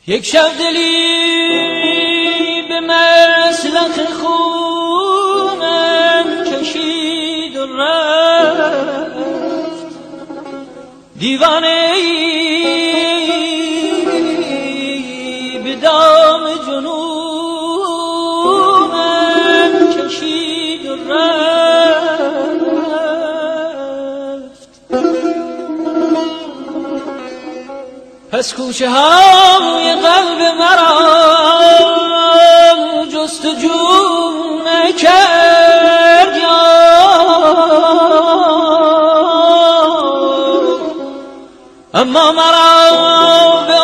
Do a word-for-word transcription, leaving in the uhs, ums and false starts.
یک شب دلی به مسلخ خونم کشید و رفت، دیوانه به دام جنونم کشید و رفت. پس کوچه های قلب مرا جستجو نکرد، اما مرا به